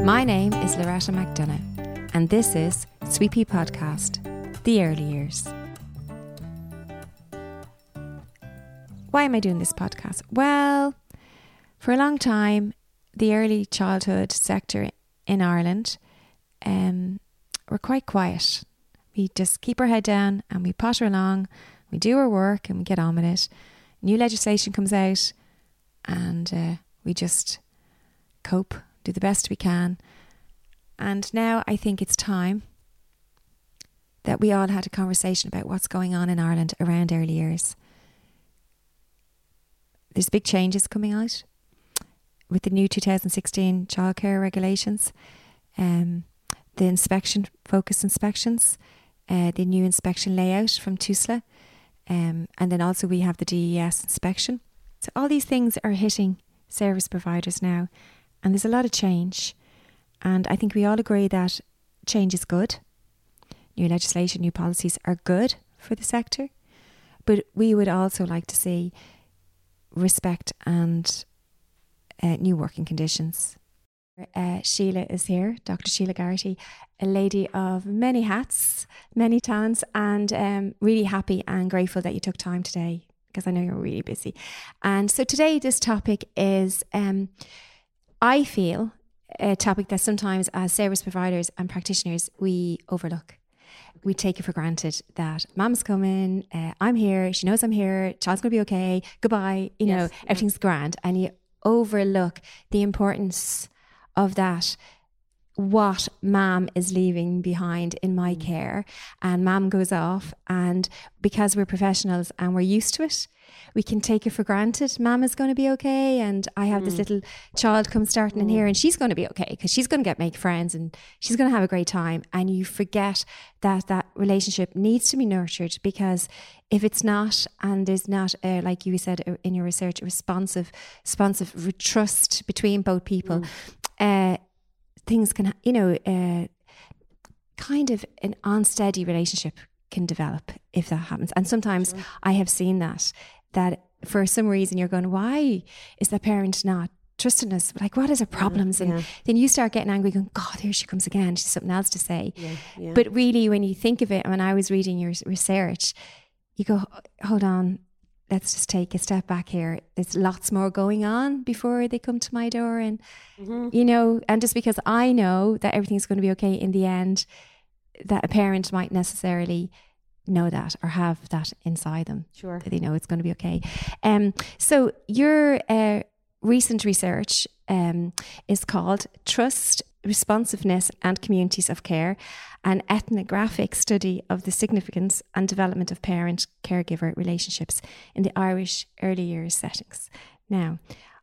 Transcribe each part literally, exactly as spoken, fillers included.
My name is Loretta McDonough, and this is Sweet Pea Podcast, The Early Years. Why am I doing this podcast? Well, for a long time, the early childhood sector in Ireland um, were quite quiet. We just keep our head down and we potter along, we do our work and we get on with it. New legislation comes out and uh, we just cope, do the best we can. And now I think it's time that we all had a conversation about what's going on in Ireland around early years. There's big changes coming out with the new two thousand sixteen childcare regulations, um, the inspection, focus inspections, uh, the new inspection layout from TUSLA, um, and then also we have the D E S inspection. So all these things are hitting service providers now, and there's a lot of change. And I think we all agree that change is good. New legislation, new policies are good for the sector. But we would also like to see respect and uh, new working conditions. Uh, Sheila is here, Doctor Sheila Garrity, a lady of many hats, many talents, and um, really happy and grateful that you took time today, because I know you're really busy. And so today this topic is, um, I feel, a topic that sometimes as service providers and practitioners we overlook. We take it for granted that mum's coming, uh, I'm here, she knows I'm here, child's going to be okay, goodbye, you know, yes, everything's yeah. grand. And you overlook the importance of that, what mum is leaving behind in my Mm. care. And mum goes off, and because we're professionals and we're used to it, we can take it for granted. Mum is going to be okay, and I have mm. this little child come starting mm. in here, and she's going to be okay because she's going to get make friends and she's going to have a great time. And you forget that that relationship needs to be nurtured, because if it's not, and there's not, uh, like you said in your research, a responsive, responsive trust between both people, mm. uh, things can, you know, uh, kind of an unsteady relationship can develop if that happens. And sometimes sure. I have seen that, that for some reason you're going, why is the parent not trusting us? Like, what is her problems? Yeah, and yeah. then you start getting angry going, God, here she comes again. She's something else to say. Yeah, yeah. But really, when you think of it, when I was reading your research, you go, hold on, let's just take a step back here. There's lots more going on before they come to my door. And, mm-hmm. you know, and just because I know that everything's going to be okay in the end, that a parent might necessarily know that or have that inside them. Sure. That they know it's going to be okay. Um, so your uh, recent research um, is called Trust, Responsiveness and Communities of Care, an ethnographic study of the significance and development of parent-caregiver relationships in the Irish early years settings. Now,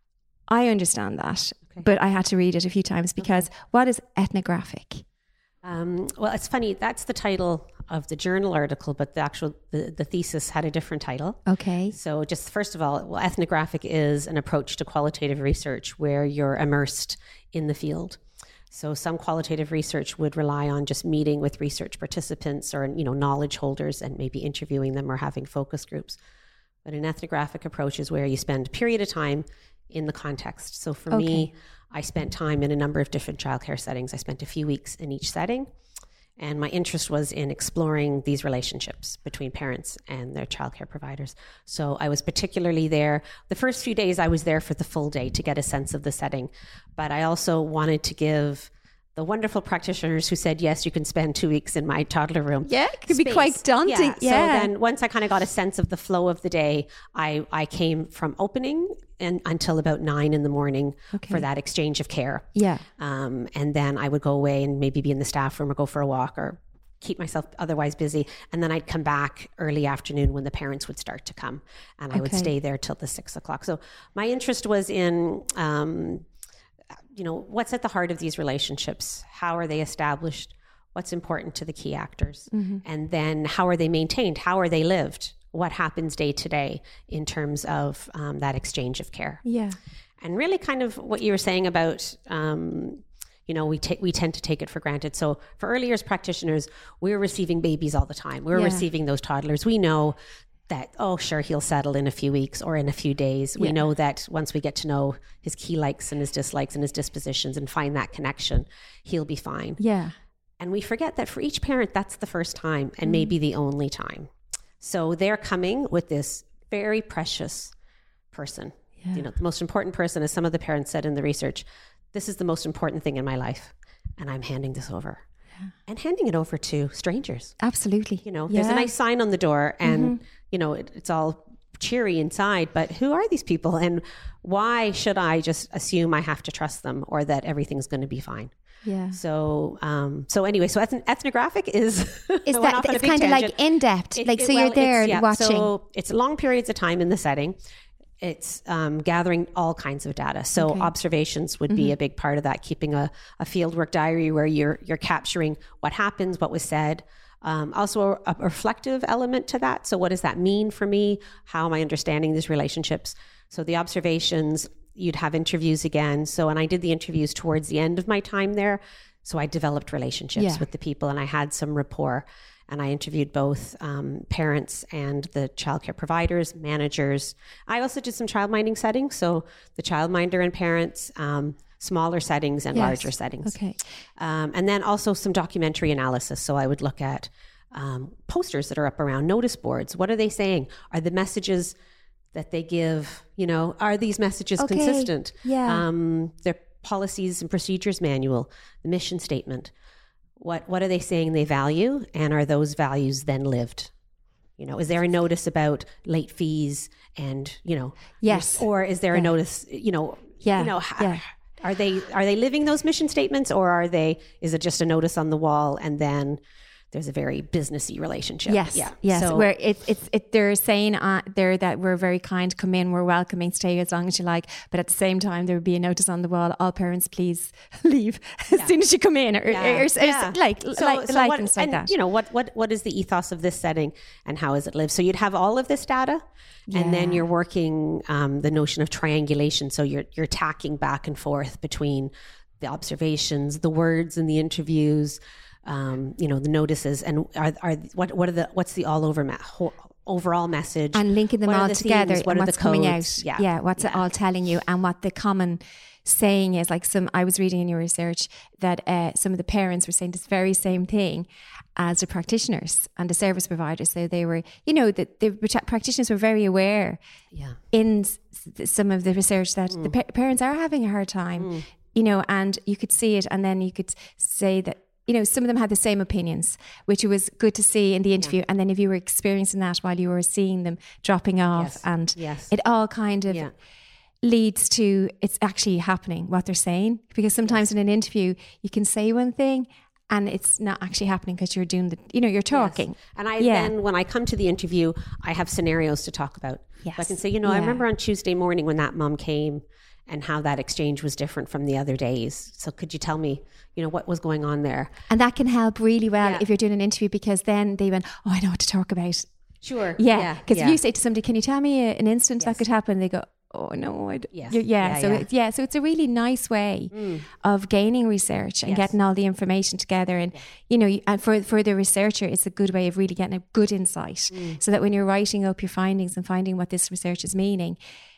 I understand that, okay. but I had to read it a few times because okay. what is ethnographic? Um, well, it's funny, that's the title of the journal article, but the actual, the, the thesis had a different title. Okay. So just first of all, well, ethnographic is an approach to qualitative research where you're immersed in the field. So some qualitative research would rely on just meeting with research participants or, you know, knowledge holders and maybe interviewing them or having focus groups. But an ethnographic approach is where you spend a period of time in the context. So for okay. me, I spent time in a number of different childcare settings. I spent a few weeks in each setting. And my interest was in exploring these relationships between parents and their childcare providers. So I was particularly there. The first few days I was there for the full day to get a sense of the setting. But I also wanted to give the wonderful practitioners who said, yes, you can spend two weeks in my toddler room. Yeah, it could space. be quite daunting. Yeah. yeah. So then once I kind of got a sense of the flow of the day, I, I came from opening and until about nine in the morning okay. for that exchange of care. Yeah. Um, and then I would go away and maybe be in the staff room or go for a walk or keep myself otherwise busy. And then I'd come back early afternoon when the parents would start to come. And I okay. would stay there till the six o'clock. So my interest was in... Um, you know, what's at the heart of these relationships? How are they established? What's important to the key actors? Mm-hmm. And then how are they maintained? How are they lived? What happens day to day in terms of um, that exchange of care? Yeah. And really kind of what you were saying about, um, you know, we take we tend to take it for granted. So for early years practitioners, we're receiving babies all the time. We're yeah. receiving those toddlers. We know that, oh, sure, he'll settle in a few weeks or in a few days. We Yeah. know that once we get to know his key likes and his dislikes and his dispositions and find that connection, he'll be fine. Yeah. And we forget that for each parent, that's the first time and maybe the only time. So they're coming with this very precious person. Yeah. You know, the most important person, as some of the parents said in the research, this is the most important thing in my life. And I'm handing this over. And handing it over to strangers. Absolutely. You know, there's Yeah. a nice sign on the door and, you know, it, it's all cheery inside, but who are these people? And why should I just assume I have to trust them or that everything's going to be fine? Yeah. So, um, so anyway, so ethn- ethnographic is, Is I went that off on a it's big kind of like tangent. in depth, It- like it- so well, you're there it's- yeah, watching. So it's long periods of time in the setting. It's um, gathering all kinds of data. So Okay. observations would be a big part of that. Keeping a, a fieldwork diary where you're you're capturing what happens, what was said. Um, also a, a reflective element to that. So what does that mean for me? How am I understanding these relationships? So the observations, you'd have interviews again. So and I did the interviews towards the end of my time there. So I developed relationships Yeah. with the people and I had some rapport. And I interviewed both um, parents and the childcare providers, managers. I also did some childminding settings. So the childminder and parents, um, smaller settings and Yes. larger settings. Okay. Um, and then also some documentary analysis. So I would look at um, posters that are up around, notice boards. What are they saying? Are the messages that they give, you know, are these messages Okay. consistent? Yeah. Um, their policies and procedures manual, the mission statement. What what are they saying they value, and are those values then lived? You know, is there a notice about late fees, and you know, Yes. or is there a Yeah. notice? You know, Yeah. you know, Yeah. are they are they living those mission statements, or are they? Is it just a notice on the wall, and then there's a very businessy relationship? Yes, yeah, yes. So, Where it, it's it, they're saying uh, there that we're very kind, come in, we're welcoming, stay as long as you like. But at the same time, there would be a notice on the wall: all parents, please leave as soon as you come in, or, Yeah. or, or, Yeah. like So- like, so like what- things like and, that. You know, what what what is the ethos of this setting, and how is it lived? So you'd have all of this data, and then Yeah. you're working um, the notion of triangulation. So you're you're tacking back and forth between the observations, the words in the interviews, um, you know, the notices, and are are what what are the what's the all over ma- whole, overall message, And linking them What are all the together themes? What and are what's the coming codes? out. Yeah, Yeah, what's it Yeah. all telling you, and what the common saying is. Like some, I was reading in your research that uh, some of the parents were saying this very same thing as the practitioners and the service providers. So they were, you know, that the practitioners were very aware yeah. in s- some of the research that the pa- parents are having a hard time, you know, and you could see it, and then you could say that, you know, some of them had the same opinions, which was good to see in the interview. And then if you were experiencing that while you were seeing them dropping off, Yes. and Yes. it all kind of Yeah. leads to it's actually happening, what they're saying. Because sometimes in an interview, you can say one thing and it's not actually happening because you're doing the, you know, you're talking. And I Yeah. then, when I come to the interview, I have scenarios to talk about. So I Yes. can say, you know, I Yeah. remember on Tuesday morning when that mom came and how that exchange was different from the other days. So could you tell me, you know, what was going on there? And that can help really well Yeah. if you're doing an interview, because then they went, oh, I know what to talk about. Sure. Yeah, because yeah. if you say to somebody, "Can you tell me a, an instance that could happen?" They go, "Oh no, I d-" Yes. yeah, yeah." Yeah, So yeah. It's, yeah, so it's a really nice way of gaining research and Yes. getting all the information together, and you know, you- and for for the researcher, it's a good way of really getting a good insight, so that when you're writing up your findings and finding what this research is meaning,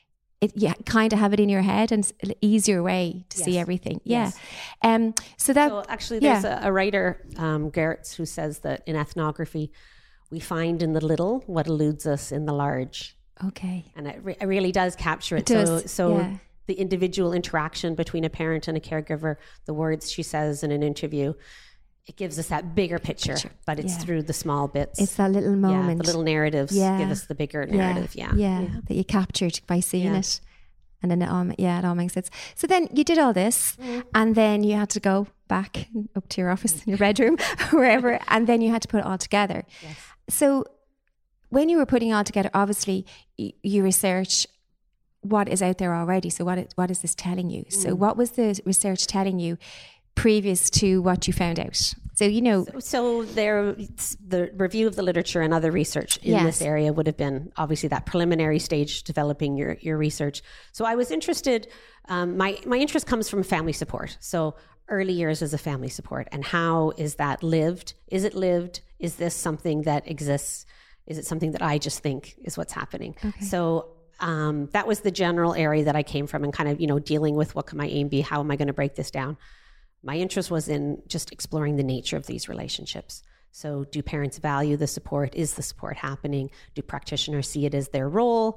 it you kind of have it in your head, and it's an easier way to see Yes. everything. Yeah. Yes. Um. So that So actually, yeah. there's a, a writer, um, Gertz, who says that in ethnography, we find in the little what eludes us in the large. okay. And it, re- it really does capture it. It does, So, so yeah. the individual interaction between a parent and a caregiver, the words she says in an interview, it gives us that bigger picture, but it's yeah. through the small bits. It's that little yeah, moment. the little narratives Yeah. give us the bigger narrative. Yeah. yeah, that you captured by seeing Yeah. it, and then it all, yeah, it all makes sense. So then you did all this, Mm. and then you had to go back up to your office in your bedroom, wherever, and then you had to put it all together. Yes. So when you were putting it all together, obviously y- you research what is out there already. So what it, what is this telling you? Mm. So what was the research telling you previous to what you found out? So you know, So there, the review of the literature and other research in Yes. this area would have been obviously that preliminary stage, developing your, your research. So I was interested, um, my, my interest comes from family support. So early years as a family support, and how is that lived? Is it lived? Is this something that exists, Is it something that I just think is what's happening? Okay. So um, that was the general area that I came from, and kind of, you know, dealing with what can my aim be? How am I going to break this down? My interest was in just exploring the nature of these relationships. So do parents value the support? Is the support happening? Do practitioners see it as their role,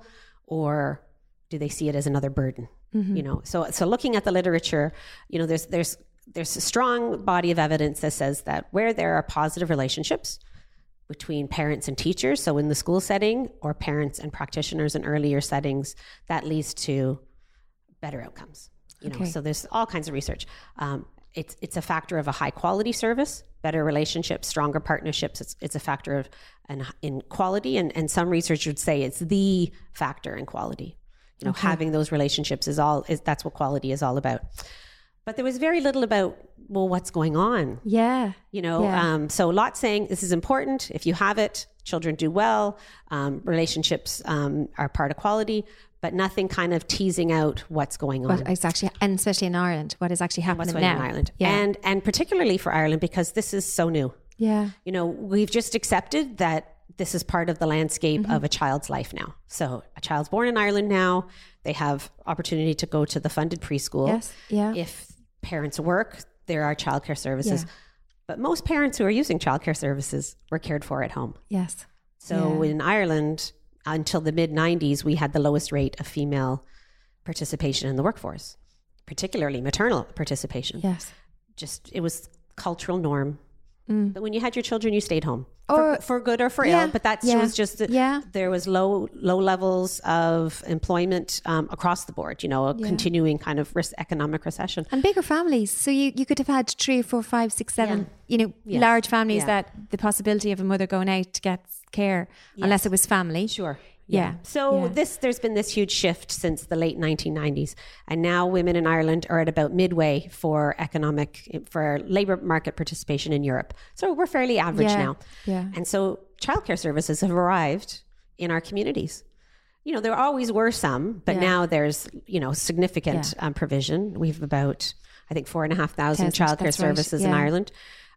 or do they see it as another burden? Mm-hmm. You know, so so looking at the literature, you know, there's there's there's a strong body of evidence that says that where there are positive relationships between parents and teachers, so in the school setting, or parents and practitioners in earlier settings, that leads to better outcomes. You know, okay. so there's all kinds of research. Um, it's it's a factor of a high quality service, better relationships, stronger partnerships. It's it's a factor of an in quality, and and some research would say it's the factor in quality. You know, okay. having those relationships is all is that's what quality is all about. But there was very little about, well, what's going on? Yeah. You know, yeah. Um, so a lot saying this is important. If you have it, children do well. Um, relationships um, are part of quality, but nothing kind of teasing out what's going on. What is actually, and especially in Ireland, what is actually happening what's now. in Ireland. Yeah. And, and particularly for Ireland, because this is so new. Yeah. You know, we've just accepted that this is part of the landscape mm-hmm. of a child's life now. So a child's born in Ireland now. They have opportunity to go to the funded preschool. Yes. Yeah. If parents work, there are childcare services. Yeah. But most parents who are using childcare services were cared for at home. Yes. So yeah. in Ireland, until the mid nineties, we had the lowest rate of female participation in the workforce, particularly maternal participation. Yes. Just, it was cultural norm. Mm. But when you had your children, you stayed home. Or, for, for good or for yeah, ill, but that yeah, was just that yeah. there was low low levels of employment um, across the board. You know, a yeah. continuing kind of risk, economic recession and bigger families. So you, you could have had three, four, five, six, seven. Yeah. You know, yes. large families yeah. that the possibility of a mother going out to get care, yes. unless it was family. Sure. Yeah. yeah. So yeah. this, there's been this huge shift since the late nineteen nineties. And now women in Ireland are at about midway for economic, for labor market participation in Europe. So we're fairly average yeah. now. Yeah. And so childcare services have arrived in our communities. You know, there always were some, but yeah. now there's, you know, significant yeah. um, provision. We have about, I think, four and a half thousand childcare services right. yeah. in Ireland.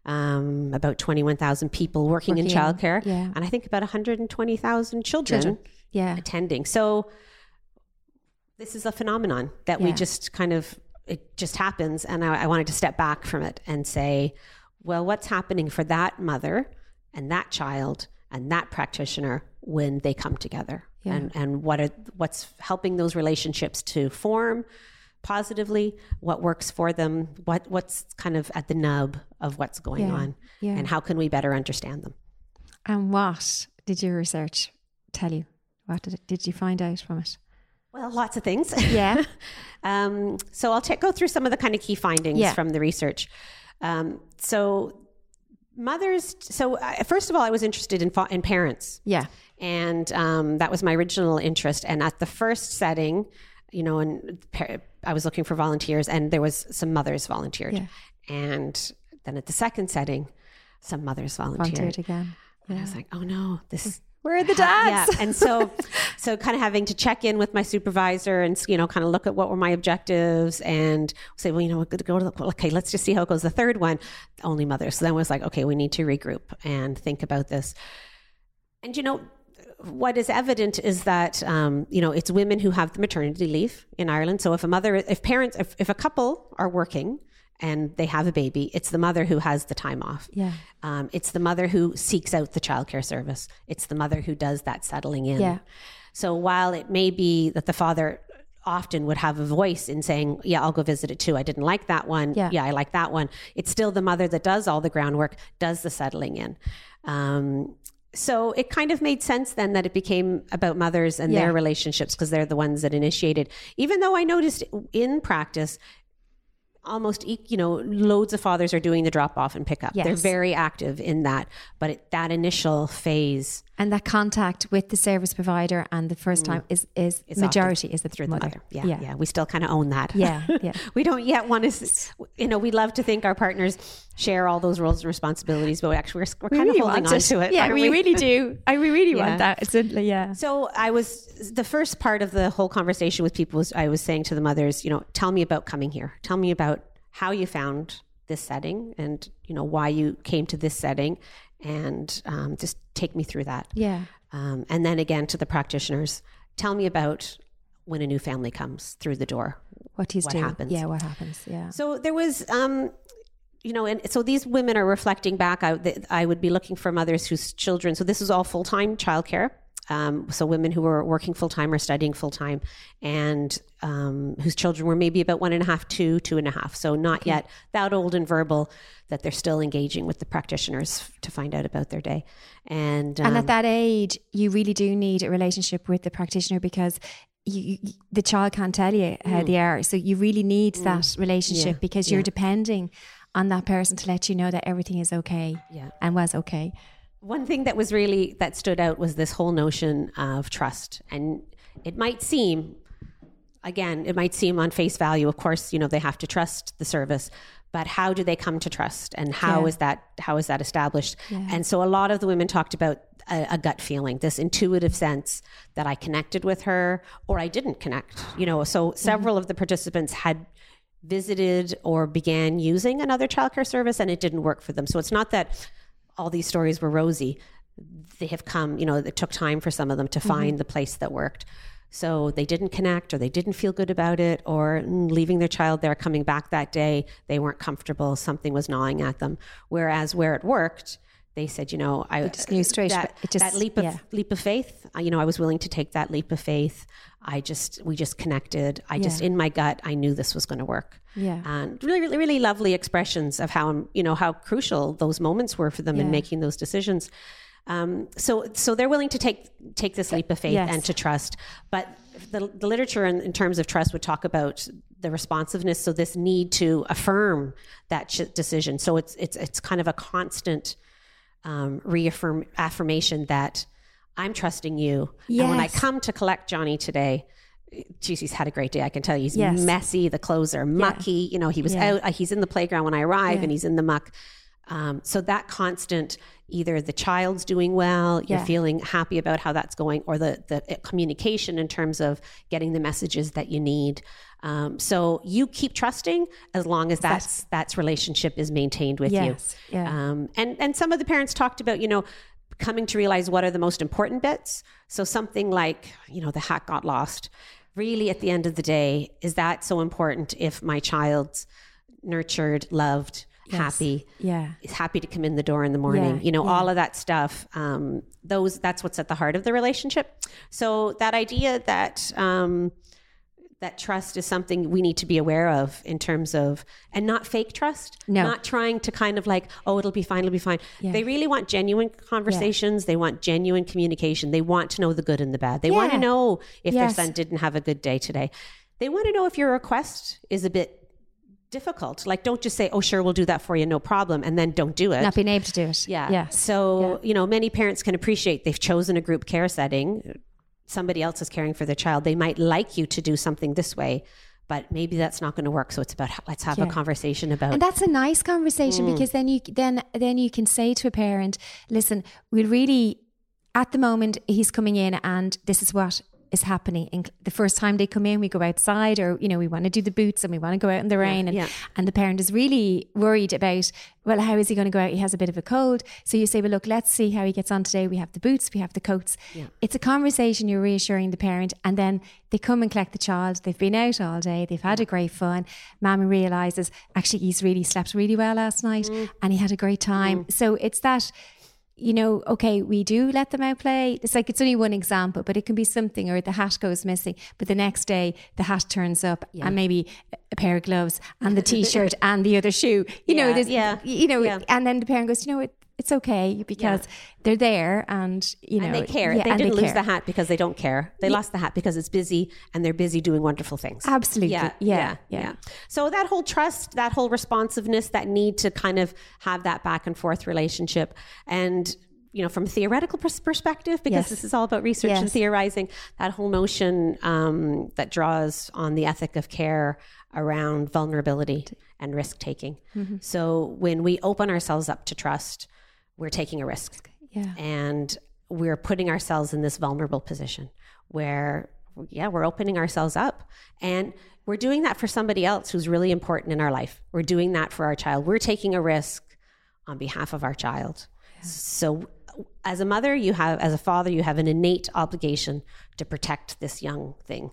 Um, about twenty-one thousand people working, working in childcare, yeah. and I think about one hundred twenty thousand children, children. Yeah. attending. So this is a phenomenon that yeah. we just kind of, it just happens. And I, I wanted to step back from it and say, well, what's happening for that mother and that child and that practitioner when they come together? Yeah. And, and what are, what's helping those relationships to form positively, what works for them, what what's kind of at the nub of what's going yeah, on, yeah. and how can we better understand them. And what did your research tell you? What did it, did you find out from it? Well, lots of things. Yeah. um, so I'll t- go through some of the kind of key findings yeah. from the research. Um, so mothers, so uh, first of all, I was interested in, fa- in parents. Yeah. And um, that was my original interest. And at the first setting, you know, and I was looking for volunteers, and there was some mothers volunteered. Yeah. And then at the second setting, some mothers volunteered. Volunteered again. Yeah. And I was like, oh no, this where are the dads? Yeah. And so, so kind of having to check in with my supervisor and, you know, kind of look at what were my objectives and say, well, you know, we're going to go to the, okay, let's just see how it goes. The third one, only mothers. So then it was like, okay, we need to regroup and think about this. And, you know, what is evident is that, um, you know, it's women who have the maternity leave in Ireland. So if a mother, if parents, if, if a couple are working and they have a baby, it's the mother who has the time off. Yeah. Um, it's the mother who seeks out the childcare service. It's the mother who does that settling in. Yeah. So while it may be that the father often would have a voice in saying, yeah, I'll go visit it too. I didn't like that one. Yeah. yeah, I like that one. It's still the mother that does all the groundwork, does the settling in. Um, So it kind of made sense then that it became about mothers and yeah. their relationships because they're the ones that initiated. Even though I noticed in practice, almost, you know, loads of fathers are doing the drop off and pick up. Yes. They're very active in that. But it, that initial phase. And that contact with the service provider and the first time is, is it's majority is the through mother. the mother. Yeah, yeah. yeah. We still kind of own that. Yeah, yeah. We don't yet want to, you know, we love to think our partners share all those roles and responsibilities, but actually we're, we're we kind really of holding on it. to it. Yeah, we, we really do. I we really yeah. want that. It's a, yeah. So I was, the first part of the whole conversation with people was I was saying to the mothers, you know, tell me about coming here. Tell me about how you found this setting and, you know, why you came to this setting and um, just take me through that. Yeah. Um, and then again to the practitioners, tell me about when a new family comes through the door. What he's what doing. happens. Yeah, what happens. Yeah. So there was, um, you know, and so these women are reflecting back. I, I would be looking for mothers whose children, so this is all full-time childcare. Um, so women who were working full-time or studying full-time and um, whose children were maybe about one and a half, two, two and a half. So not okay. yet that old and verbal that they're still engaging with the practitioners to find out about their day. And, um, and at that age, you really do need a relationship with the practitioner because you, you, the child can't tell you how mm. they are. So you really need mm. that relationship yeah. because you're yeah. depending on that person to let you know that everything is okay yeah. and was okay. One thing that was really, that stood out was this whole notion of trust. And it might seem, again, it might seem on face value, of course, you know, they have to trust the service, but how do they come to trust? And how yeah. is that, how is that established? Yeah. And so a lot of the women talked about a, a gut feeling, this intuitive sense that I connected with her or I didn't connect, you know, so several mm-hmm. of the participants had visited or began using another childcare service and it didn't work for them. So it's not that all these stories were rosy. They have come, you know, it took time for some of them to find mm-hmm. the place that worked. So they didn't connect or they didn't feel good about it or mm, leaving their child there, coming back that day, they weren't comfortable. Something was gnawing at them. Whereas where it worked, they said, you know, I it just knew straight. That, it just, that leap of yeah. leap of faith, you know, I was willing to take that leap of faith. I just, we just connected. I yeah. just, in my gut, I knew this was going to work. Yeah. And really, really, really lovely expressions of how, you know, how crucial those moments were for them yeah. in making those decisions. Um, so, so they're willing to take, take this leap of faith yes. and to trust. But the, the literature in, in terms of trust would talk about the responsiveness. So this need to affirm that ch- decision. So it's, it's, it's kind of a constant, um, reaffirm affirmation that I'm trusting you. Yes. And when I come to collect Johnny today, geez, he's had a great day. I can tell you he's yes. messy. The clothes are mucky. Yeah. You know, he was yeah. out, uh, he's in the playground when I arrive yeah. and he's in the muck. Um, so that constant, either the child's doing well, you're yeah. feeling happy about how that's going, or the, the communication in terms of getting the messages that you need. Um, so you keep trusting as long as that's, that's relationship is maintained with yes. you. Yeah. Um, and, and some of the parents talked about, you know, coming to realize what are the most important bits. So something like, you know, the hat got lost. Really, at the end of the day, is that so important if my child's nurtured, loved, yes. happy, yeah, is happy to come in the door in the morning, yeah. you know, yeah. all of that stuff. Um, those, that's what's at the heart of the relationship. So that idea that, um, that trust is something we need to be aware of in terms of, and not fake trust, no. not trying to kind of like, oh, it'll be fine, it'll be fine. Yeah. They really want genuine conversations. Yeah. They want genuine communication. They want to know the good and the bad. They yeah. want to know if yes. their son didn't have a good day today. They want to know if your request is a bit difficult. Like, don't just say, oh, sure, we'll do that for you, no problem, and then don't do it. Not being able to do it. Yeah. yeah. So, yeah. you know, many parents can appreciate they've chosen a group care setting. Somebody else is caring for their child. They might like you to do something this way, but maybe that's not going to work. So it's about, let's have yeah. a conversation about. And that's a nice conversation mm. because then you then then you can say to a parent, listen, we really, at the moment, he's coming in and this is what is happening. And the first time they come in, we go outside, or, you know, we want to do the boots and we want to go out in the rain. Yeah, and, yeah. and the parent is really worried about, well, how is he going to go out? He has a bit of a cold. So you say, well, look, let's see how he gets on today. We have the boots, we have the coats. Yeah. It's a conversation, you're reassuring the parent, and then they come and collect the child. They've been out all day. They've had a great fun. Mama realizes, actually, he's really slept really well last night mm. and he had a great time. Mm. So it's that, you know, okay, we do let them out play. It's like, it's only one example, but it can be something, or the hat goes missing, but the next day the hat turns up yeah. and maybe a pair of gloves and the t-shirt and the other shoe, you yeah, know, there's, yeah, you know, yeah. and then the parent goes, you know what, it's okay because yeah. they're there and, you know. And they care. Yeah, they didn't they lose care. the hat because they don't care. They yeah. lost the hat because it's busy and they're busy doing wonderful things. Absolutely. Yeah, Yeah. Yeah. yeah. yeah. So that whole trust, that whole responsiveness, that need to kind of have that back and forth relationship. And, you know, from a theoretical pers- perspective, because yes. this is all about research yes. and theorizing, that whole notion um, that draws on the ethic of care around vulnerability and risk-taking. Mm-hmm. So when we open ourselves up to trust, we're taking a risk. Yeah. And we're putting ourselves in this vulnerable position where, yeah, we're opening ourselves up. And we're doing that for somebody else who's really important in our life. We're doing that for our child. We're taking a risk on behalf of our child. Yeah. So as a mother, you have, as a father, you have an innate obligation to protect this young thing,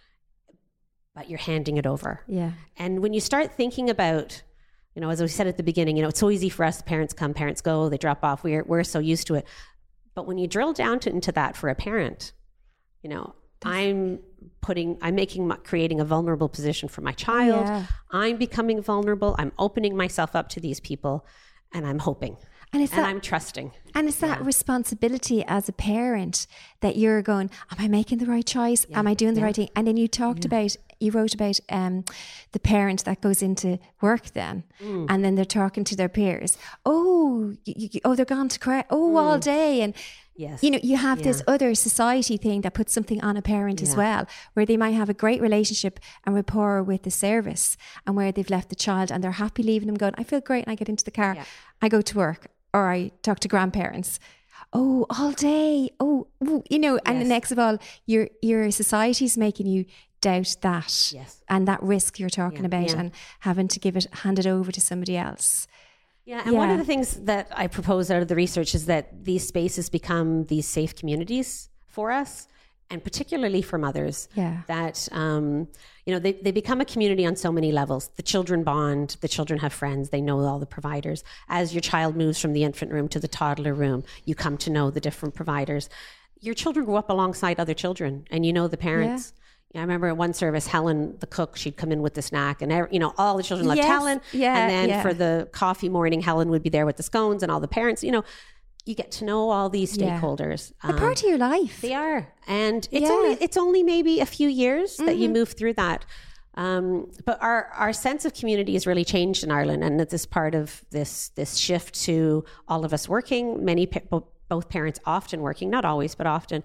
but you're handing it over. Yeah. And when you start thinking about, you know, as we said at the beginning, you know, it's so easy for us, parents come, parents go, they drop off. We're, we're so used to it. But when you drill down to, into that for a parent, you know, That's... I'm putting, I'm making, creating a vulnerable position for my child. Yeah. I'm becoming vulnerable. I'm opening myself up to these people, and I'm hoping. And, it's and that, I'm trusting. And it's that yeah. responsibility as a parent that you're going, am I making the right choice? Yeah. Am I doing the yeah. right thing? And then you talked yeah. about, you wrote about um, the parent that goes into work then, mm. and then they're talking to their peers. Oh, you, you, oh, they're gone to cry. Oh, mm. all day. And, yes. you know, you have yeah. this other society thing that puts something on a parent yeah. as well, where they might have a great relationship and rapport with the service, and where they've left the child and they're happy leaving them going, I feel great. And I get into the car, yeah. I go to work. Or I talk to grandparents. Oh, all day. Oh, ooh, you know, and yes. next of all, your your society's making you doubt that. Yes. And that risk you're talking yeah. about yeah. and having to give it, hand it over to somebody else. Yeah. And yeah. one of the things that I propose out of the research is that these spaces become these safe communities for us, and particularly for mothers. Yeah. That, um, you know, they, they become a community on so many levels. The children bond, the children have friends, they know all the providers. As your child moves from the infant room to the toddler room, you come to know the different providers. Your children grow up alongside other children, and you know the parents. Yeah. I remember at one service, Helen, the cook, she'd come in with the snack, and, you know, all the children loved yes. Helen. Yeah, and then yeah. for the coffee morning, Helen would be there with the scones, and all the parents, you know, you get to know all these stakeholders. Yeah. They're um, part of your life. They are. And it's yeah. only it's only maybe a few years mm-hmm. that you move through that. Um, but our, our sense of community has really changed in Ireland, and it's this part of this this shift to all of us working, many both parents often working, not always, but often.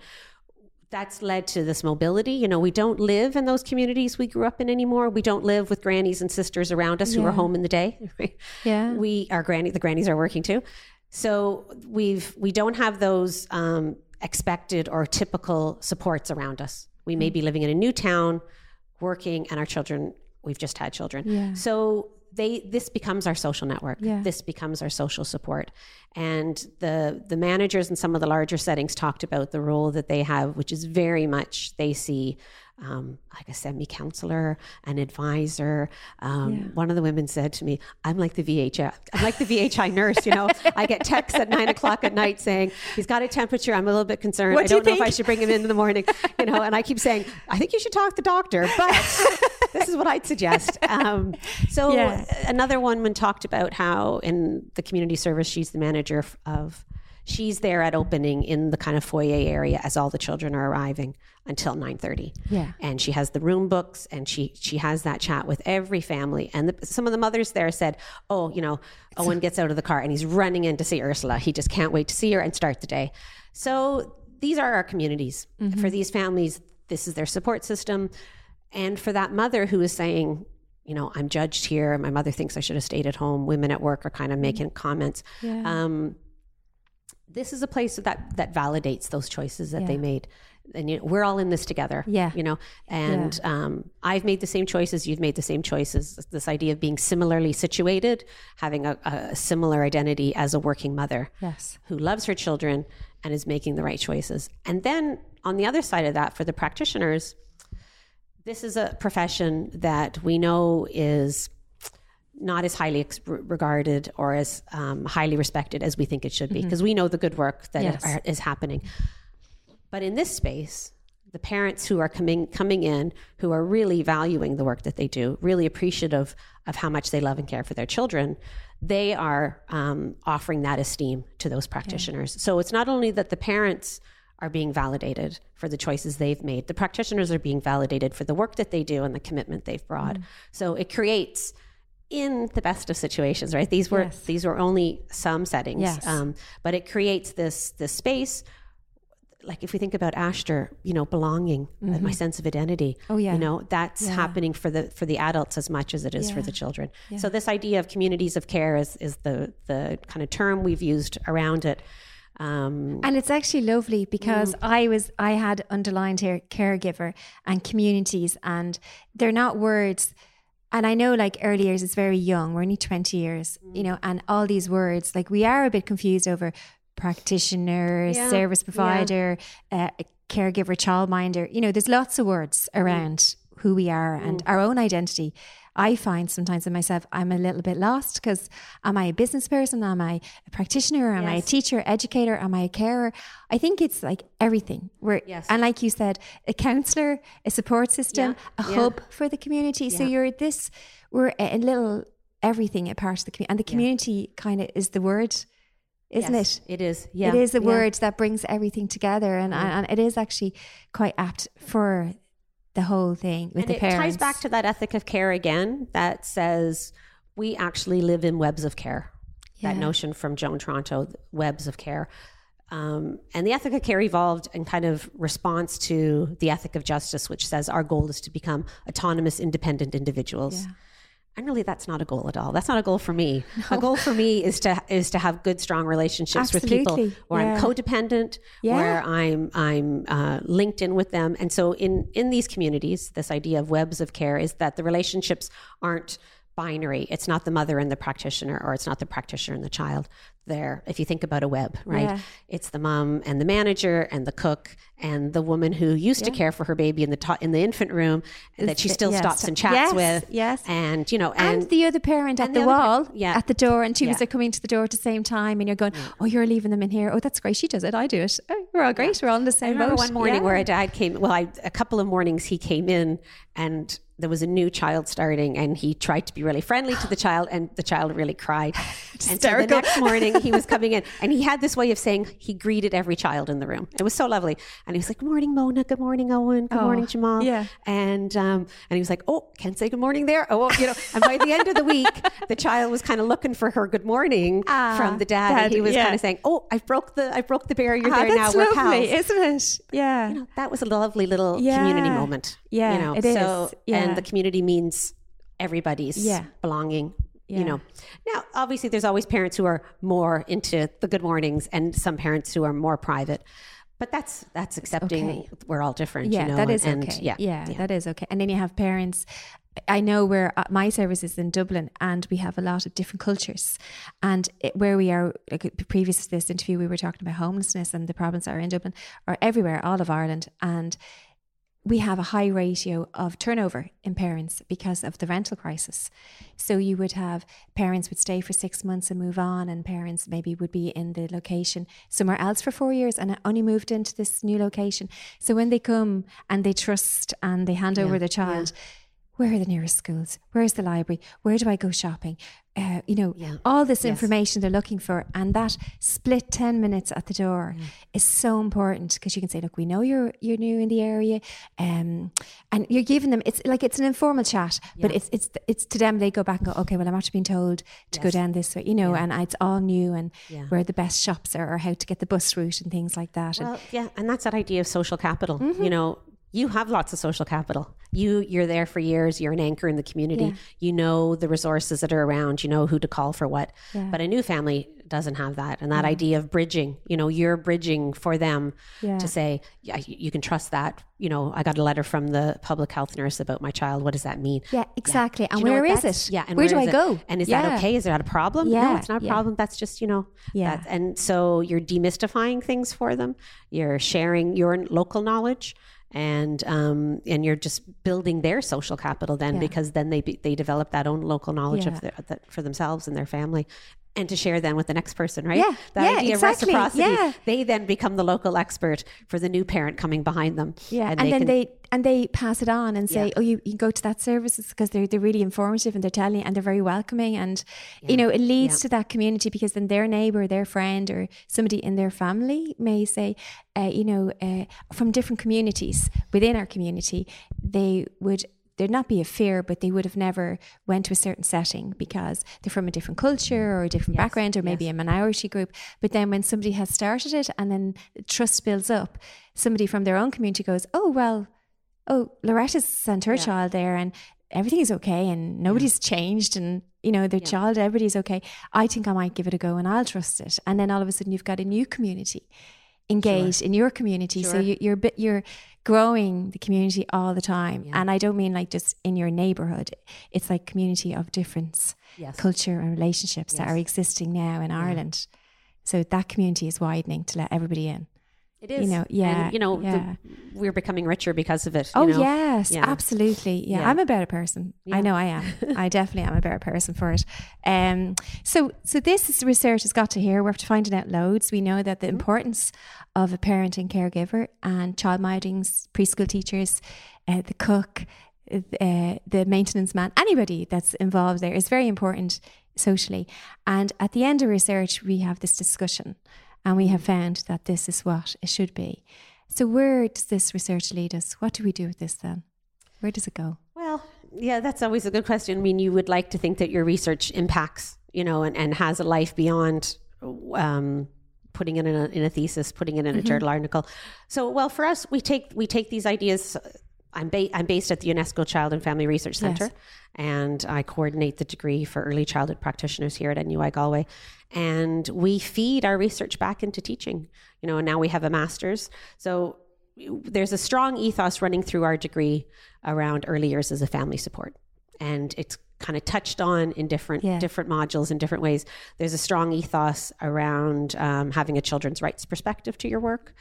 That's led to this mobility. You know, we don't live in those communities we grew up in anymore. We don't live with grannies and sisters around us yeah. who are home in the day. yeah. We our granny the grannies are working too. So we've we don't have those um, expected or typical supports around us. We may be living in a new town, working, and our children, we've just had children. Yeah. So they this becomes our social network. Yeah. This becomes our social support. And the the managers in some of the larger settings talked about the role that they have, which is very much they see um, like a semi-counselor, an advisor. Um, yeah. One of the women said to me, I'm like the V H I, I'm like the V H I nurse, you know, I get texts at nine o'clock at night saying, he's got a temperature. I'm a little bit concerned. What I do don't know think? if I should bring him in in the morning, you know, and I keep saying, I think you should talk to the doctor, but this is what I'd suggest. Um, so yeah. another woman talked about how in the community service, she's the manager of, she's there at opening in the kind of foyer area as all the children are arriving until nine thirty. Yeah. And she has the room books, and she she has that chat with every family. And the, some of the mothers there said, oh, you know, Owen gets out of the car and he's running in to see Ursula. He just can't wait to see her and start the day. So these are our communities. Mm-hmm. For these families, this is their support system. And for that mother who is saying, you know, I'm judged here, my mother thinks I should have stayed at home, women at work are kind of making mm-hmm. comments. Yeah. Um, this is a place that that validates those choices that yeah. they made. And you know, we're all in this together, yeah. you know, and yeah. um, I've made the same choices. You've made the same choices. This idea of being similarly situated, having a, a similar identity as a working mother yes. who loves her children and is making the right choices. And then on the other side of that, for the practitioners, this is a profession that we know is not as highly ex- regarded or as um, highly respected as we think it should be, because mm-hmm. we know the good work that yes. are, is happening. But in this space, the parents who are coming coming in, who are really valuing the work that they do, really appreciative of how much they love and care for their children, they are um, offering that esteem to those practitioners. Okay. So it's not only that the parents are being validated for the choices they've made, the practitioners are being validated for the work that they do and the commitment they've brought. Mm. So it creates, in the best of situations, right? These were yes. these were only some settings, yes. um, but it creates this this space. Like if we think about Ashter, you know, belonging, mm-hmm. my sense of identity. Oh yeah, you know, that's yeah. happening for the for the adults as much as it is yeah. for the children. Yeah. So this idea of communities of care is is the the kind of term we've used around it. Um, and it's actually lovely because mm. I was I had underlined here caregiver and communities, and they're not words. And I know like early years, it's very young. We're only twenty years, mm. you know, and all these words, like we are a bit confused over practitioner, Yeah. service provider, uh, caregiver, childminder. You know, there's lots of words around mm. who we are and mm. our own identity. I find sometimes in myself, I'm a little bit lost because am I a business person? Am I a practitioner? Am yes. I a teacher, educator? Am I a carer? I think it's like everything. We're, yes. And like you said, a counsellor, a support system, yeah. a yeah. hub for the community. Yeah. So you're this, we're a little everything, a part of the community. And the community yeah. kind of is the word, isn't yes, it? It is. Yeah. It is a yeah. word that brings everything together. And, mm. and it is actually quite apt for the whole thing with and the it parents. Ties back to that ethic of care again that says we actually live in webs of care. Yeah. That notion from Joan Toronto, webs of care. Um, and the ethic of care evolved in kind of response to the ethic of justice, which says our goal is to become autonomous, independent individuals. Yeah. And really, that's not a goal at all. That's not a goal for me. No. A goal for me is to is to have good, strong relationships Absolutely. With people where yeah. I'm codependent, yeah. where I'm I'm uh, linked in with them. And so in in these communities, this idea of webs of care is that the relationships aren't binary. It's not the mother and the practitioner, or it's not the practitioner and the child. There, if you think about a web, right? Yeah. It's the mom and the manager and the cook and the woman who used yeah. to care for her baby in the to- in the infant room it's that she still the, yes. stops and chats yes, with. Yes, and you know, and, and the other parent at the, the wall, par- yeah. at the door, and two yeah. of us are coming to the door at the same time, and you're going, "Oh, you're leaving them in here. Oh, that's great. She does it. I do it. Oh, we're all great. Yeah. We're all in the same I remember boat." One morning yeah. where a dad came. Well, I, a couple of mornings he came in and there was a new child starting, and he tried to be really friendly to the child, and the child really cried. And so the next morning he was coming in, and he had this way of saying he greeted every child in the room. It was so lovely. And he was like, "Good morning, Mona. Good morning, Owen. Good oh, morning, Jamal." Yeah. And um, and he was like, "Oh, can't say good morning there." Oh, you know. And by the end of the week, the child was kind of looking for her good morning ah, from the dad, dad, and he was yeah. kind of saying, "Oh, I broke the I broke the barrier ah, there. That's now lovely, we're pals." Isn't it? Yeah. You know, that was a lovely little yeah. community moment. Yeah, you know, it so, is. Yeah. And the community means everybody's yeah. belonging. Yeah. You know, now obviously there's always parents who are more into the good mornings and some parents who are more private, but that's that's accepting okay. we're all different. Yeah, you know, that is and, okay. And yeah, yeah, yeah, that is okay. And then you have parents. I know where uh, my service is in Dublin, and we have a lot of different cultures. And it, where we are, like previous to this interview, we were talking about homelessness and the problems that are in Dublin, or everywhere, all of Ireland, and we have a high ratio of turnover in parents because of the rental crisis. So you would have parents would stay for six months and move on, and parents maybe would be in the location somewhere else for four years and only moved into this new location. So when they come and they trust and they hand yeah, over their child, yeah. where are the nearest schools? Where's the library? Where do I go shopping? Uh, you know, yeah. all this yes. information they're looking for, and that split ten minutes at the door mm. is so important, because you can say, "Look, we know you're you're new in the area," um, and you're giving them. It's like it's an informal chat, yeah. but it's it's it's to them. They go back and go, "Okay, well, I'm actually being told to yes. go down this way," you know, yeah. and it's all new, and yeah. where the best shops are, or how to get the bus route and things like that. Well, and, yeah, and that's that idea of social capital. Mm-hmm. You know. You have lots of social capital. You, you're there for years. You're an anchor in the community. Yeah. You know the resources that are around. You know who to call for what. Yeah. But a new family doesn't have that. And that yeah. idea of bridging, you know, you're bridging for them yeah. to say, yeah, you can trust that. You know, I got a letter from the public health nurse about my child. What does that mean? Yeah, exactly. Yeah. And where is it? Yeah. And where, where do I it? go? And is yeah. that okay? Is that a problem? Yeah. No, it's not a problem. That's just, you know, yeah. That, and so you're demystifying things for them. You're sharing your local knowledge. And um, and you're just building their social capital then, yeah. because then they be, they develop that own local knowledge yeah. of their, that for themselves and their family, and to share then with the next person, right? Yeah, that yeah, idea exactly. of reciprocity. Yeah. They then become the local expert for the new parent coming behind them. Yeah, and, and they then can, they and they pass it on and say, yeah. "Oh, you, you go to that services because they're they're really informative and they're telling and they're very welcoming," and yeah. you know it leads yeah. to that community, because then their neighbor, their friend, or somebody in their family may say, uh, you know, uh, from different communities within our community, they would. There'd not be a fear, but they would have never went to a certain setting because they're from a different culture or a different yes, background, or maybe yes. a minority group. But then when somebody has started it and then trust builds up, somebody from their own community goes, "Oh, well, oh, Loretta's sent her yeah. child there and everything is okay and nobody's yeah. changed, and you know, their yeah. child, everybody's okay. I think I might give it a go and I'll trust it." And then all of a sudden you've got a new community engaged sure. in your community. Sure. So you, you're bit, you're growing the community all the time. Yeah. And I don't mean like just in your neighborhood. It's like community of difference, yes. culture and relationships yes. that are existing now in yeah. Ireland. So that community is widening to let everybody in. It is. You know, yeah. And, you know, yeah. the, we're becoming richer because of it. Oh, you know? yes, yeah. absolutely. Yeah. yeah. I'm a better person. Yeah. I know I am. I definitely am a better person for it. Um, so, so this is research has got to here. We're finding out loads. We know that the mm-hmm. importance of a parent and caregiver and child mindings, preschool teachers, uh, the cook, uh, the maintenance man, anybody that's involved there is very important socially. And at the end of research, we have this discussion. And we have found that this is what it should be. So where does this research lead us? What do we do with this then? Where does it go? Well, yeah, that's always a good question. I mean, you would like to think that your research impacts, you know, and, and has a life beyond um, putting it in a, in a thesis, putting it in a mm-hmm. journal article. So, well, for us, we take we take these ideas. I'm, ba- I'm based at the UNESCO Child and Family Research Centre, yes. and I coordinate the degree for early childhood practitioners here at N U I Galway. And we feed our research back into teaching, you know, and now we have a master's. So there's a strong ethos running through our degree around early years as a family support. And it's kind of touched on in different yeah. different modules in different ways. There's a strong ethos around um, having a children's rights perspective to your work,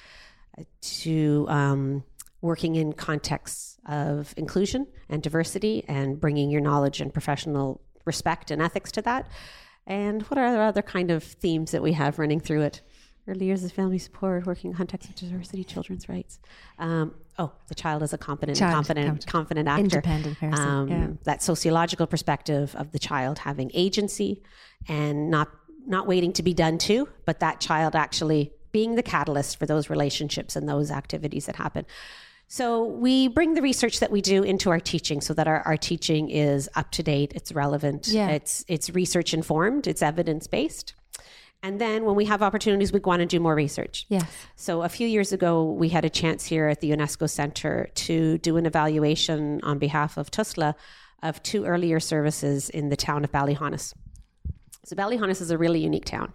to um, working in contexts of inclusion and diversity and bringing your knowledge and professional respect and ethics to that. And what are the other kind of themes that we have running through it? Early years of family support, working in contexts of diversity, children's rights. Um, oh, the child is a competent, child, confident, confident actor. Independent person, um, yeah. That sociological perspective of the child having agency and not not waiting to be done to, but that child actually being the catalyst for those relationships and those activities that happen. So we bring the research that we do into our teaching so that our, our teaching is up to date, it's relevant, yeah. it's it's research informed, it's evidence based. And then when we have opportunities, we go on and do more research. Yes. So a few years ago, we had a chance here at the UNESCO Centre to do an evaluation on behalf of TUSLA of two earlier services in the town of Ballyhonus. So Ballyhonus is a really unique town.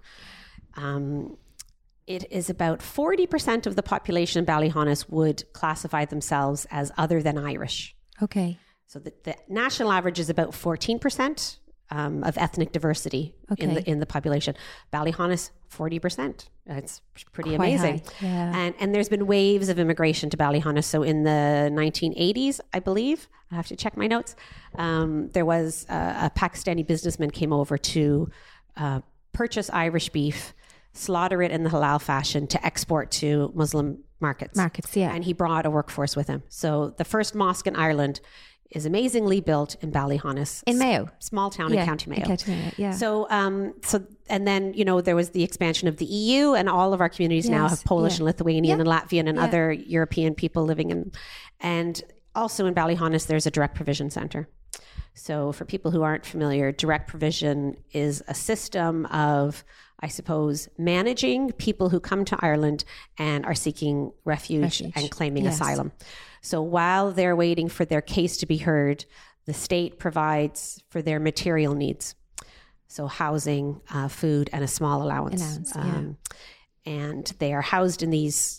Um, It is about forty percent of the population in Ballyhonus would classify themselves as other than Irish. Okay. So the, the national average is about fourteen percent um, of ethnic diversity okay. in the in the population. Ballyhonus, forty percent. It's pretty Quite amazing. High. Yeah. And and there's been waves of immigration to Ballyhonus. So in the nineteen eighties, I believe, I have to check my notes, um, there was a, a Pakistani businessman came over to uh, purchase Irish beef, slaughter it in the halal fashion to export to Muslim markets. Markets, yeah. And he brought a workforce with him. So the first mosque in Ireland is amazingly built in Ballyhonus. In Mayo. Small town yeah, in County Mayo. In County Mayo, yeah. So, um, so, and then, you know, there was the expansion of the E U, and all of our communities yes, now have Polish yeah. and Lithuanian yeah. and Latvian and yeah. other European people living in, and also in Ballyhonus, there's a direct provision center. So for people who aren't familiar, direct provision is a system of, I suppose, managing people who come to Ireland and are seeking refuge, refuge. and claiming yes. asylum. So while they're waiting for their case to be heard, the state provides for their material needs. So housing, uh, food, and a small allowance. allowance um, yeah. And they are housed in these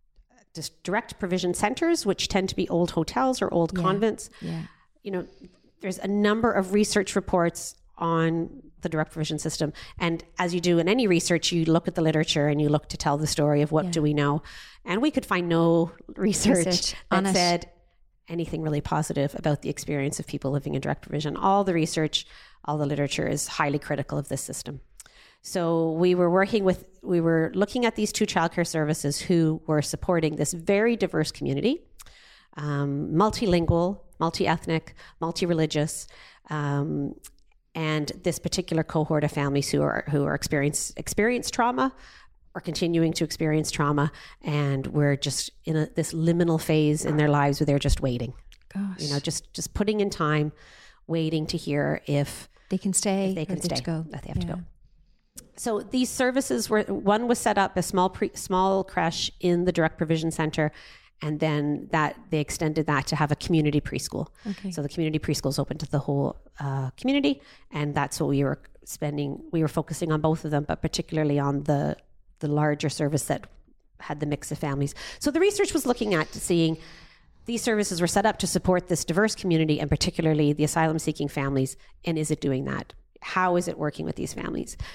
direct provision centers, which tend to be old hotels or old yeah. convents. Yeah. You know, there's a number of research reports on the direct provision system. And as you do in any research, you look at the literature and you look to tell the story of what yeah. do we know. And we could find no research, research that said anything really positive about the experience of people living in direct provision. All the research, all the literature is highly critical of this system. So we were working with, we were looking at these two childcare services who were supporting this very diverse community, um, multilingual, multi-ethnic, multi-religious, um, and this particular cohort of families who are who are experience experience trauma or continuing to experience trauma, and we're just in a, this liminal phase in their lives where they're just waiting. Gosh, you know, just just putting in time, waiting to hear if they can stay, if they can or stay, to go. that they have yeah. to go. So these services were, one was set up a small pre, small creche in the direct provision center. And then that they extended that to have a community preschool. Okay. So the community preschool is open to the whole uh, community, and that's what we were spending. We were focusing on both of them, but particularly on the the larger service that had the mix of families. So the research was looking at seeing these services were set up to support this diverse community, and particularly the asylum-seeking families. And is it doing that? How is it working with these families?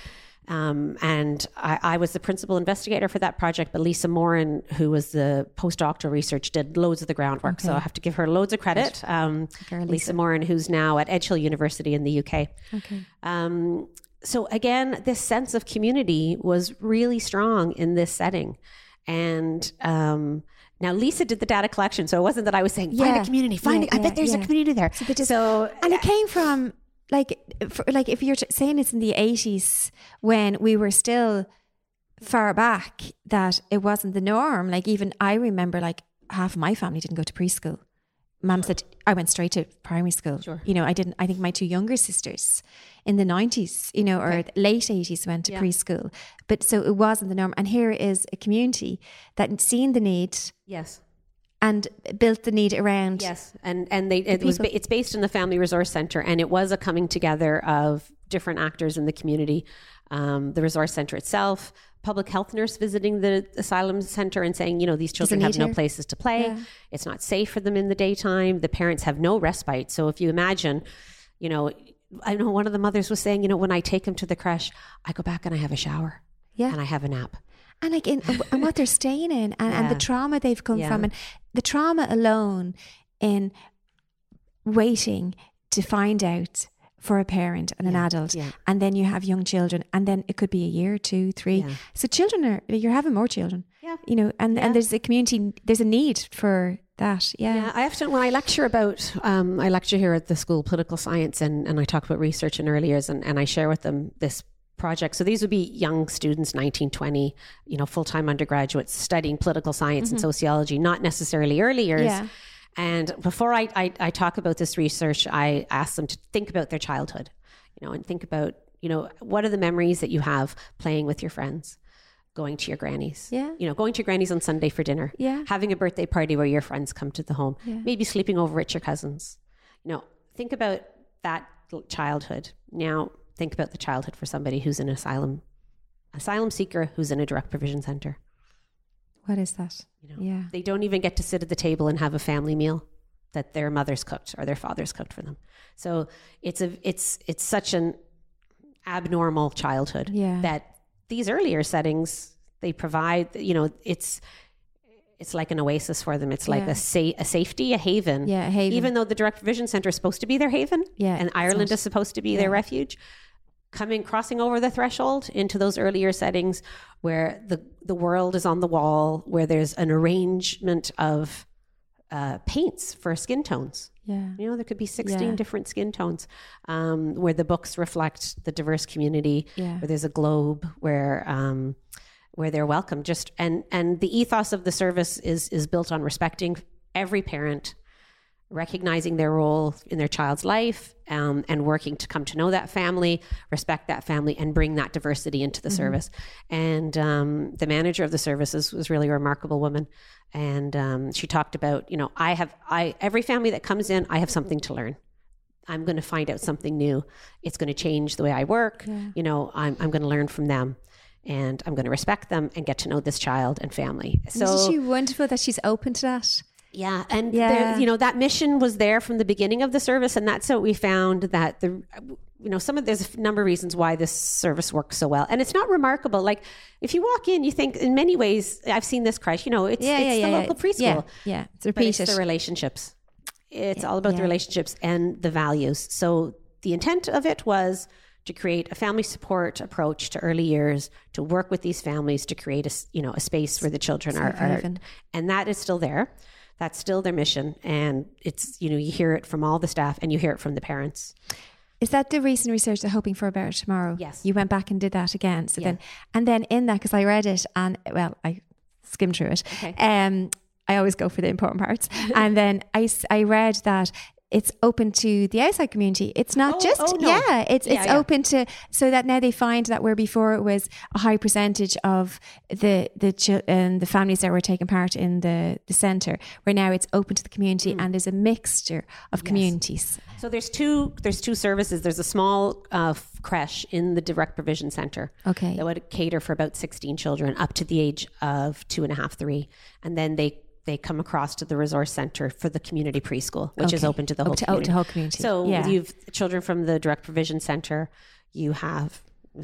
Um, and I, I was the principal investigator for that project, but Lisa Moran, who was the postdoctoral research, did loads of the groundwork. Okay. So I have to give her loads of credit. Um, Lisa. Lisa Moran, who's now at Edge Hill University in the U K. Okay. Um, so again, this sense of community was really strong in this setting. And um, now Lisa did the data collection. So it wasn't that I was saying, find yeah. a community, find yeah, a, I yeah, bet there's yeah. a community there. So, just, so and it came from... Like, for, like if you're t- saying it's in the eighties when we were still far back, that it wasn't the norm. Like even I remember, like half of my family didn't go to preschool. Mum sure. said I went straight to primary school. Sure. You know, I didn't. I think my two younger sisters in the nineties, you know, or okay. late eighties went to yeah. preschool. But so it wasn't the norm. And here is a community that seen the need. Yes. And built the need around. Yes, and and they it the was it's based in the Family Resource Centre, and it was a coming together of different actors in the community. Um, the resource centre itself, public health nurse visiting the asylum centre and saying, you know, these children have no places to play. Yeah. It's not safe for them in the daytime. The parents have no respite. So if you imagine, you know, I know one of the mothers was saying, you know, when I take them to the creche, I go back and I have a shower. Yeah, and I have a nap. And like in, and what they're staying in and, yeah. and the trauma they've come yeah. from, and the trauma alone in waiting to find out for a parent and yeah. an adult, yeah. and then you have young children, and then it could be a year, two, three. Yeah. So children are, you're having more children, yeah. you know, and, yeah. and there's a community, there's a need for that. Yeah. yeah I often, when I lecture about, um, I lecture here at the School of Political Science, and, and I talk about research in early years, and, and I share with them this project. So these would be young students, nineteen, twenty, you know, full-time undergraduates studying political science mm-hmm. and sociology, not necessarily early years. Yeah. And before I, I, I talk about this research, I ask them to think about their childhood, you know, and think about, you know, what are the memories that you have playing with your friends, going to your grannies, yeah. you know, going to your grannies on Sunday for dinner, yeah. having a birthday party where your friends come to the home, yeah. maybe sleeping over at your cousins. You know, think about that childhood. Now, think about the childhood for somebody who's an asylum, asylum seeker who's in a direct provision center. What is that? You know, yeah. They don't even get to sit at the table and have a family meal that their mother's cooked or their father's cooked for them. So it's a it's it's such an abnormal childhood yeah. that these earlier settings they provide. You know, it's it's like an oasis for them. It's like yeah. a sa- a safety, a haven. Yeah, a haven. Even though the direct provision center is supposed to be their haven, yeah, and Ireland is supposed to be yeah. their refuge. Coming, crossing over the threshold into those earlier settings where the, the world is on the wall, where there's an arrangement of uh, paints for skin tones. Yeah. You know, there could be sixteen yeah. different skin tones, um, where the books reflect the diverse community, yeah. where there's a globe, where um, where they're welcome. Just and and the ethos of the service is is built on respecting every parent, recognizing their role in their child's life, um, and working to come to know that family, respect that family, and bring that diversity into the mm-hmm. service. And um, the manager of the services was really a remarkable woman. And um, she talked about, you know, I have, I every family that comes in, I have something to learn. I'm going to find out something new. It's going to change the way I work. Yeah. You know, I'm, I'm going to learn from them. And I'm going to respect them and get to know this child and family. So, isn't she wonderful that she's open to that? Yeah, and yeah. There, you know, that mission was there from the beginning of the service, and that's what we found that the, you know, some of there's a number of reasons why this service works so well, and it's not remarkable. Like if you walk in, you think in many ways I've seen this creche. You know, it's yeah, it's yeah, the yeah, local preschool. Yeah, yeah. It's repeated. It's the relationships. It's yeah, all about yeah. the relationships and the values. So the intent of it was to create a family support approach to early years, to work with these families to create a you know a space where the children are, are, and that is still there. That's still their mission. And it's, you know, you hear it from all the staff and you hear it from the parents. Is that the recent research, the Hoping for a Better Tomorrow? Yes. You went back and did that again. So yeah. then, and then in that, because I read it and, well, I skimmed through it. Okay. Um, I always go for the important parts. And then I, I read that it's open to the outside community. It's not oh, just, oh, no. yeah, it's yeah, it's yeah. open to, so that now they find that where before it was a high percentage of the the ch- um, the families that were taking part in the, the centre, where now it's open to the community mm. and there's a mixture of yes. communities. So there's two there's two services. There's a small uh, creche in the direct provision centre okay. that would cater for about sixteen children up to the age of two and a half, three. And then they they come across to the resource centre for the community preschool, which okay. is open to the whole to, community. To whole community. So yeah. you've children from the direct provision centre, you have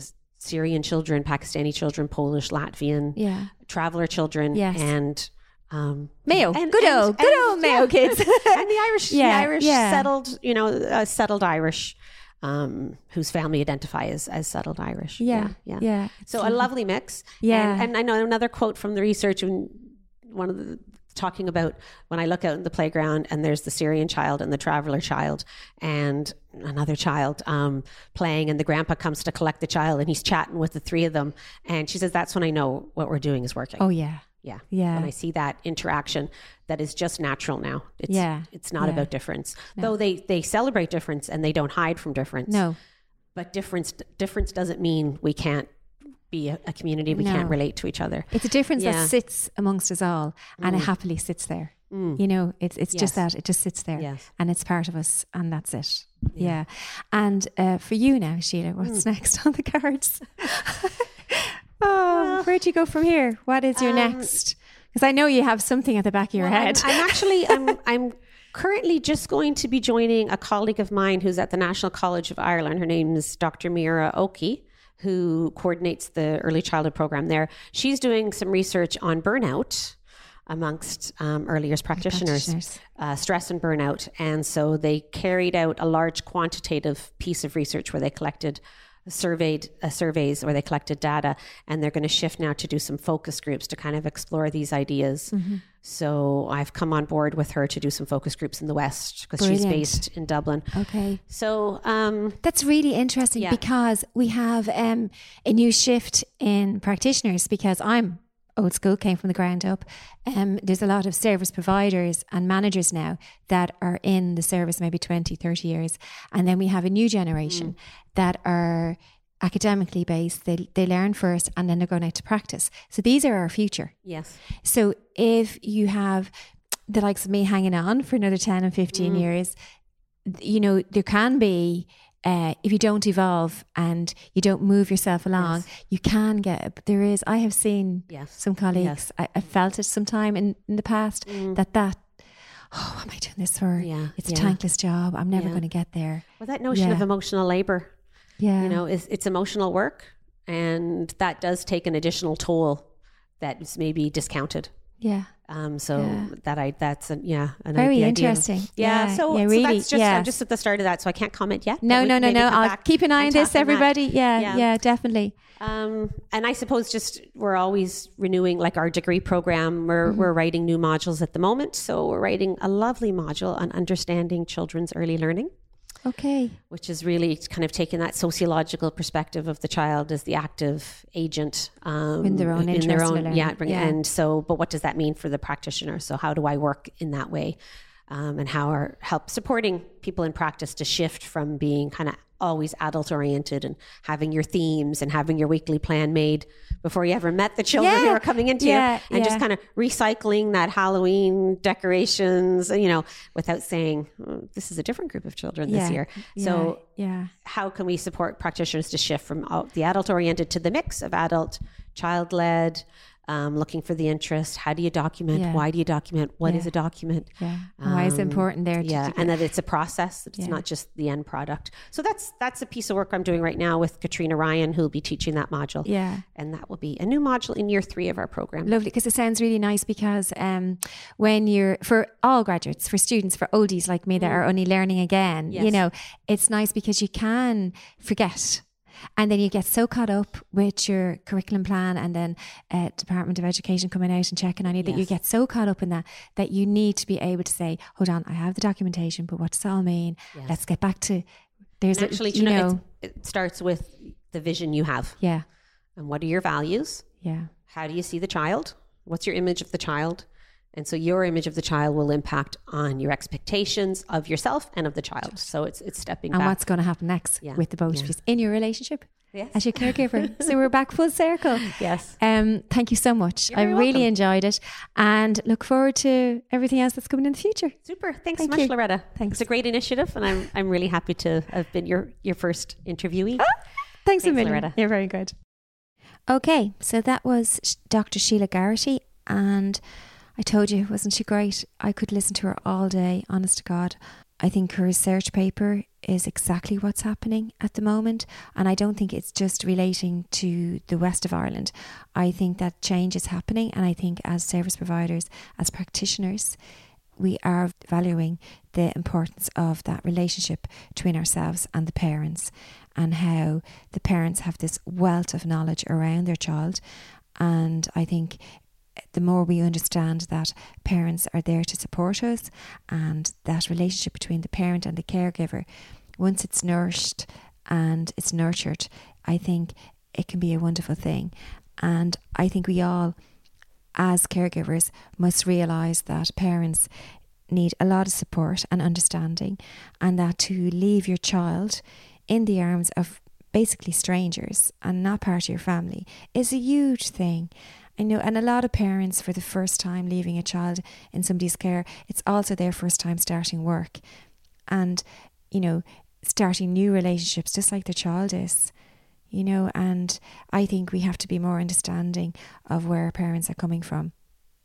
Syrian children, Pakistani children, Polish, Latvian, Yeah. traveler children, Yes. and um, Mayo. and, good and- old, good and- old Mayo yeah. kids. and the Irish, Yeah, the Irish yeah. settled, you know, uh, settled Irish, um, whose family identify as, as settled Irish. Yeah. yeah. Yeah. So a lovely mix. Yeah. And, and I know another quote from the research, and one of the talking about when I look out in the playground and there's the Syrian child and the traveler child and another child um, playing, and the grandpa comes to collect the child and he's chatting with the three of them. And she says, that's when I know what we're doing is working. Oh, yeah. Yeah. Yeah. When I see that interaction that is just natural now. It's, Yeah. It's not Yeah. about difference. Though they, they celebrate difference and they don't hide from difference. No. But difference difference doesn't mean we can't be a, a community. We No. can't relate to each other. It's a difference Yeah. that sits amongst us all, and it happily sits there. You know, it's it's just Yes. that it just sits there, Yes. and it's part of us, and that's it. Yeah. And uh, for you now, Sheila, what's next on the cards? Oh, where do you go from here? What is your Um, next? Because I know you have something at the back of your Well, I'm- head. I'm, actually I'm I'm currently just going to be joining a colleague of mine who's at the National College of Ireland. Her name is Doctor Mira Oki, who coordinates the early childhood program there. She's doing some research on burnout amongst um, early years practitioners, practitioners. Uh, stress and burnout. And so they carried out a large quantitative piece of research where they collected surveyed uh, surveys where they collected data, and they're going to shift now to do some focus groups to kind of explore these ideas. Mm-hmm. So I've come on board with her to do some focus groups in the West because she's Brilliant. based in Dublin. Okay. So um, That's really interesting Yeah. because we have um, a new shift in practitioners, because I'm old school, came from the ground up. Um, there's a lot of service providers and managers now that are in the service maybe twenty, thirty years. And then we have a new generation Mm. that are academically based. They, they learn first and then they're going out to practice. So these are our future. yes, So if you have the likes of me hanging on for another ten and fifteen Mm. years, th- you know, there can be, uh, if you don't evolve and you don't move yourself along, Yes. you can get, but there is, I have seen yes, some colleagues, I, I felt it sometime in, in the past that that, oh, what am I doing this for? Mm. Yeah, It's yeah. a thankless job. I'm never Yeah. going to get there. Well, that notion Yeah. of emotional labor, Yeah. you know, is it's emotional work, and that does take an additional toll that is maybe discounted. Yeah. Um, so Yeah. that I that's a, yeah, an Very idea of- interesting. yeah, Yeah, so, yeah, so really, that's just yeah. I'm just at the start of that, so I can't comment yet. No, but we no, can no, maybe no. come I'll back keep an eye on and this, talk on that. everybody. Yeah, Yeah. yeah, definitely. Um, and I suppose just we're always renewing, like our degree program. We're Mm-hmm. we're writing new modules at the moment. So we're writing a lovely module on understanding children's early learning, Okay. which is really kind of taking that sociological perspective of the child as the active agent um, In their own interest their of own, learning. yeah, bring, Yeah. And so, but what does that mean for the practitioner? So how do I work in that way, um, and how are help supporting people in practice to shift from being kind of always adult oriented and having your themes and having your weekly plan made before you ever met the children who Yeah. are coming into Yeah, you, and just yeah. kind of recycling that Halloween decorations, you know, without saying oh, this is a different group of children this Yeah. year. Yeah. So yeah. how can we support practitioners to shift from all- the adult oriented to the mix of adult, child led, um, looking for the interest? How do you document? Yeah. Why do you document? What is Yeah. a document? Yeah. And why is it Um, important there? To, Yeah, to and that it's a process. That it's Yeah. not just the end product. So that's that's a piece of work I'm doing right now with Katrina Ryan, who'll be teaching that module. yeah. And that will be a new module in year three of our program. Lovely, because it sounds really nice. Because um, when you're, for all graduates, for students, for oldies like me that are only learning again, you Yes. know, it's nice because you can forget. And then you get so caught up with your curriculum plan and then uh, Department of Education coming out and checking on you that you Yes. get so caught up in that that you need to be able to say, hold on, I have the documentation, but what does it all mean? Yes. Let's get back to, there's And a- actually, you you know, know, it's- it starts with the vision you have. yeah, And what are your values? yeah, How do you see the child? What's your image of the child? And so your image of the child will impact on your expectations of yourself and of the child. So it's it's stepping and back. what's going to happen next Yeah. with the both of Yeah. you in your relationship Yes. as your caregiver. So we're back full circle. Yes. Um, thank you so much. You're I very really welcome. enjoyed it and look forward to everything else that's coming in the future. Super. Thanks Thank so much, you. Loretta. Thanks. It's a great initiative, and I'm I'm really happy to have been your your first interviewee. Thanks, a Thanks, million. Loretta. You're very good. Okay, so that was Sh- Doctor Sheila Garrity, and I told you, wasn't she great? I could listen to her all day, honest to God. I think her research paper is exactly what's happening at the moment. And I don't think it's just relating to the west of Ireland. I think that change is happening. And I think as service providers, as practitioners, we are valuing the importance of that relationship between ourselves and the parents, and how the parents have this wealth of knowledge around their child. And I think the more we understand that parents are there to support us, and that relationship between the parent and the caregiver, once it's nourished and it's nurtured, I think it can be a wonderful thing. And I think we all, as caregivers, must realise that parents need a lot of support and understanding, and that to leave your child in the arms of basically strangers and not part of your family is a huge thing. I know, and a lot of parents, for the first time leaving a child in somebody's care, it's also their first time starting work and, you know, starting new relationships just like their child is, you know. And I think we have to be more understanding of where parents are coming from,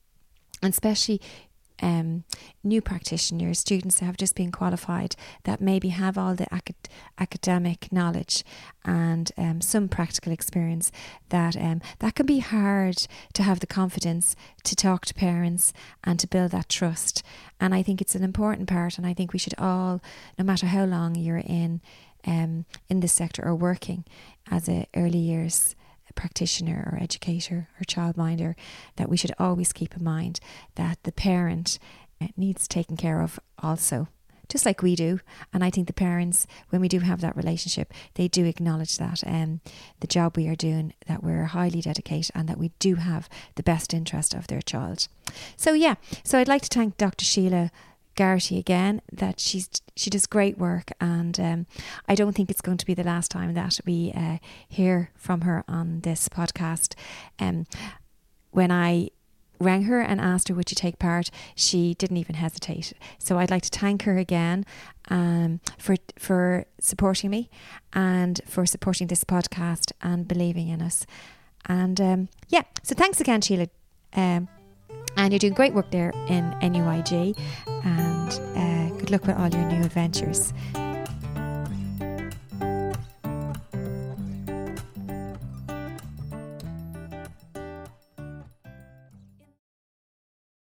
and especially um, new practitioners, students that have just been qualified, that maybe have all the acad- academic knowledge and um, some practical experience, that um, that can be hard to have the confidence to talk to parents and to build that trust. And I think it's an important part, and I think we should all, no matter how long you're in um, in this sector or working as a early years practitioner or educator or childminder, that we should always keep in mind that the parent needs taken care of also, just like we do. And I think the parents, when we do have that relationship, they do acknowledge that um, the job we are doing, that we're highly dedicated and that we do have the best interest of their child. So yeah, so I'd like to thank Doctor Sheila Garrity again, that she's she does great work, and um, I don't think it's going to be the last time that we uh, hear from her on this podcast. Um, when I rang her and asked her would you take part, she didn't even hesitate. So I'd like to thank her again um, for for supporting me and for supporting this podcast and believing in us. And um, yeah, so thanks again, Sheila. Um, And you're doing great work there in N U I G, and uh, good luck with all your new adventures.